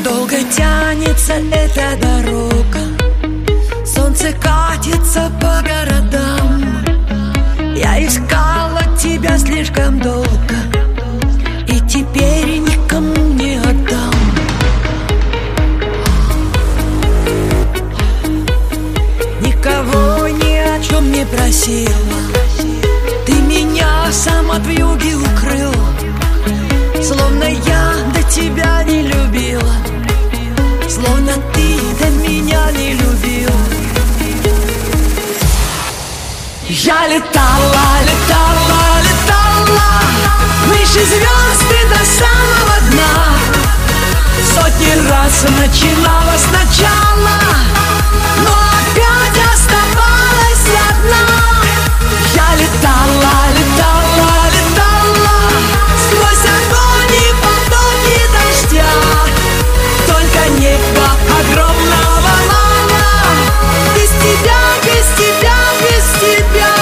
Долго тянется эта дорога, солнце катится по городам. Я искала тебя слишком долго, и теперь никому не отдам. Никого ни о чем не просила, ты меня сам от вьюги укрыл, словно я до тебя не любила, словно ты до меня не любил. Я летала, летала, летала выше звезд и до самого дна. Сотни раз начинала сначала, но опять оставалась одна. Я летала, летала, летала сквозь огонь и потоки дождя. Только небо огромного мало, без тебя, без тебя, без тебя.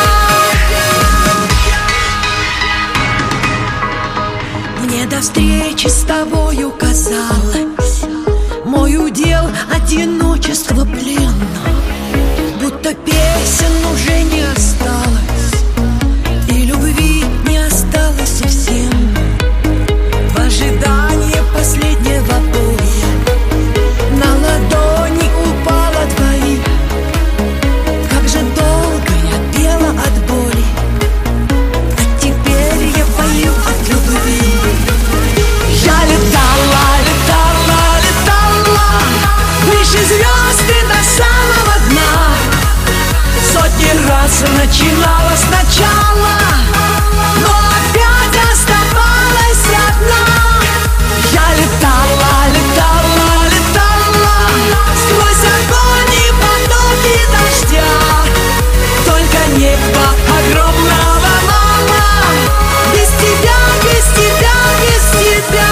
Мне до встречи с тобою казалось, мой удел одиночество плена, будто песен уже не осталось, и любви не осталось совсем. В ожидании последнего боя на ладони упала твои. Как же долго я пела от боли, а теперь я пою от любви. Я летала, летала, летала выше звезд и до самого дна. Сотни раз начинала сначала, но опять оставалась одна. Я летала, летала, летала сквозь огонь и потоки дождя. Только небо огромного мало, без тебя, без тебя, без тебя.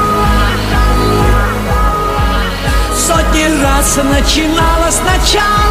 Начинала сначала.